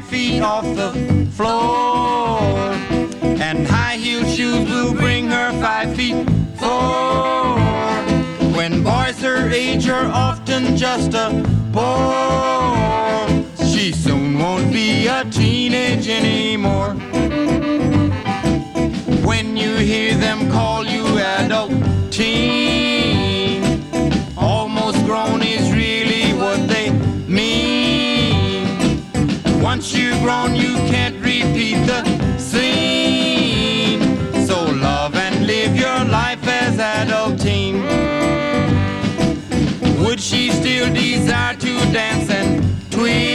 feet off the floor. And high-heeled shoes will bring her 5 feet 4. When boys her age are often just a bore, she soon won't be a teenage anymore. When you hear them call you adult teen, almost grown is really what they mean. Once you've grown, you can't repeat the scene. So love and live your life as adult teen. Would she still desire to dance and tween?